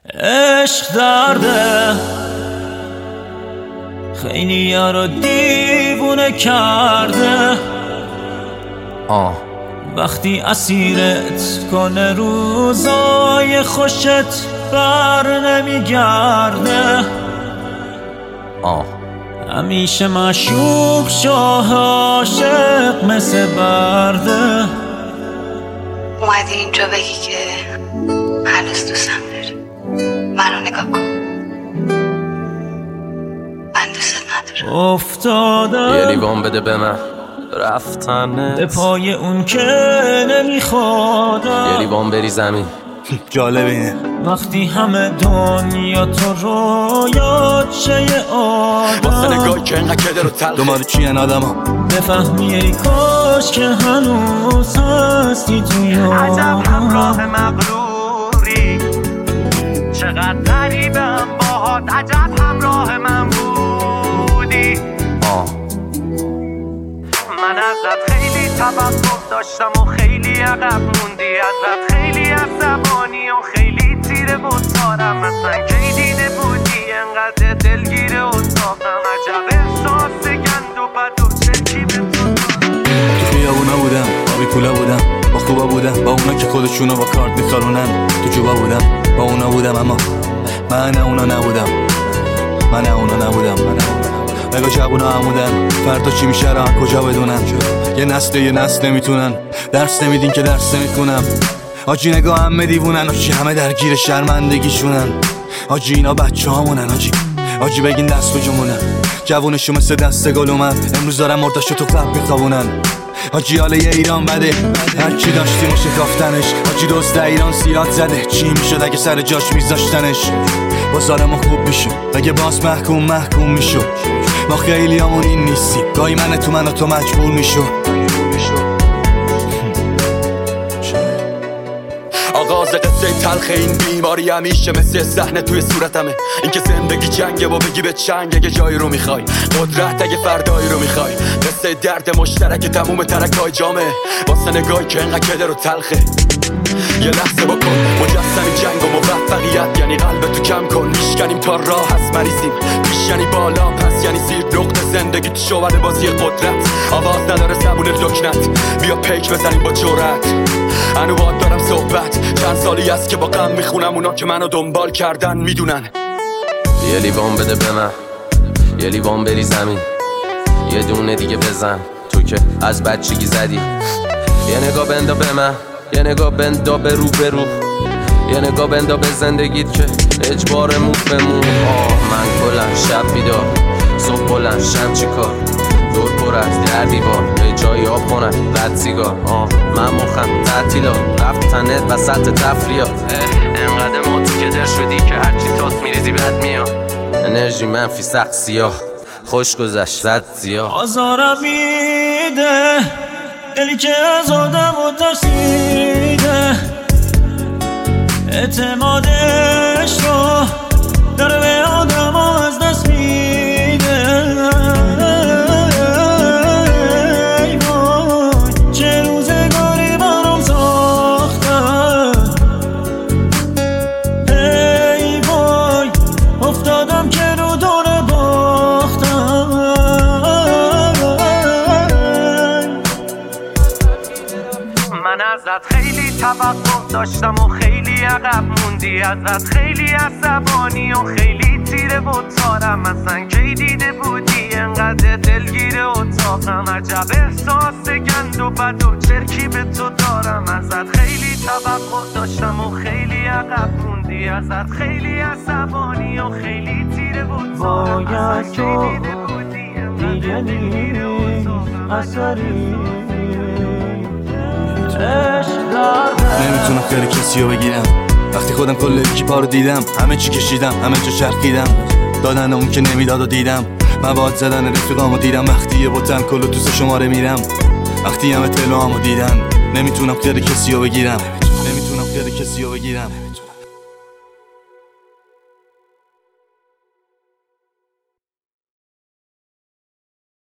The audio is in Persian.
عشق درده خیلی ها رو دیوونه کرده وقتی اسیرت کنه روزای خوشت بر نمیگرده همیشه معشوق شاه عاشق مثل برده. اومدی اینجا بگی که هنوز دوستم داری. منو نگاه کن، من دوست ندارم. افتادم یه لیوان بده به من رفتنت به پای اون که نمیخوادم یه لیوان بری زمین. جالب اینه وقتی همه دنیا تو رو یاد شه واسه آدم نگاهی که انقدر کده رو تلخه دنبال چی این آدم ها بفهمی ای کاش که هنوز هستی تو یادم. عجب همراه مغروری چقدر غریبم باهات، عجب همراه من بودی. من ازت خیلی توقع داشتم و خیلی عقب موندی، ازت خیلی عصبانی و خیلی تیره بود تارم. اصلا کی دیده بودی انقدر دلگیره اتاقم، عجب احساس گند و بد و چرکی به تو خیابونا بودم، آبی کولا بودم، با خوبا بودم، با اونا که خودشونو با کارت میخارونن. تو جوبا بودم، با اونا بودم، اما من اونا نبودم. نگاه جوونا عمودن، فردا چی میشه را کجا بدونم. یه نسل نمیتونن درس نمیدین که درس نمیکنم. آجی نگاه همه دیوونن، آجی همه درگیر شرمندگیشونن. آجی اینا بچه هامونن، آجی بگین دست بجمونن. جوونشو مثل دست گل اومد، امروز دارن مرداشو تو قلب میخوابونن. آجی حالا یه ایران بده، هرچی داشتیم و شکافتنش. آجی دزد ایران سیاد زده، چی میشد اگه سر جاش میذاشتنش. بازار ما خوب میشو اگه باز محکوم میشو. ما خیلی همون این نیستیم، گاهی من و تو مجبور میشو. آغاز قصه تلخ این بیماری همیشه مثل صحنه توی صورتمه. اینکه زندگی جنگه و بگی به چنگ اگه جایی رو میخوای، قدرت اگه فردایی رو میخوای. قصه درد مشترک تموم ترکای جامعه، واسه نگاهی که انقدر کده رو تلخه. یه لحظه بکن مجسمی جنگ و موفقیت، یعنی قلب تو کم کن. میشکنیم تا راه هست مریضیم، پیش یعنی بالا پس یعنی زیر. نقطه زندگی تو شعبده بازی قدرت، آواز نداره زبون لکنت. بیا پیک بزنیم با جرأت، انو باید دارم صحبت. چند سالی است که با غم میخونم، اونا که منو دنبال کردن میدونن. یه لیوان بده به من، یه لیوان بری زمین. یه دونه دیگه بزن تو که از بچگی زدی. یه نگاه بندا به من، یه نگاه بندا به رو. یه نگاه بندا به زندگیت که اجبار مو به مو. من کلن شب بیدار، صبح بلند شم چی کار. دور پر از در دیوار، به جایی آب خونت رد سیگار. من مخم تعطیلات، رفتنت وسط تفریات. انقدر متکدر شدی که هرچی تاس میریزی بد میاد. انرژی منفی سخت سیاه، خوش گذشت رد زیاد. آزارم میده دلی که از آدم و ترسیده، اعتمادش رو داره به آدم از دست میده. ای وای چه روزگاری برام ساختن. ای وای افتادم که رو دور باختم. من ازت خیلی توقع داشتم و خیلی عقب موندی، ازت خیلی عصبانی و خیلی تیره بود تارم. اصلا کی دیده بودی انقدر دلگیره اتاقم، عجب احساس گند و بد و چرکی به تو دارم. ازت خیلی توقع داشتم و خیلی عقب موندی، ازت خیلی عصبانی و خیلی تیره بود تارم. اصلا کی دیده بودی انقدر دلگیره اتاقم، اثری نمیتونم خیلی کسی رو بگیرم. وقتی خودم کل اکیپا رو دیدم، همه چی کشیدم، همه جا چرخیدم. دادن اون که نمیداد و دیدم، مواد زدن رفیقامو دیدم. وقتی یه بوتن کلو تو 3 شماره میرم، وقتی همه تلوامو دیدن. نمیتونم خیلی کسی رو بگیرم.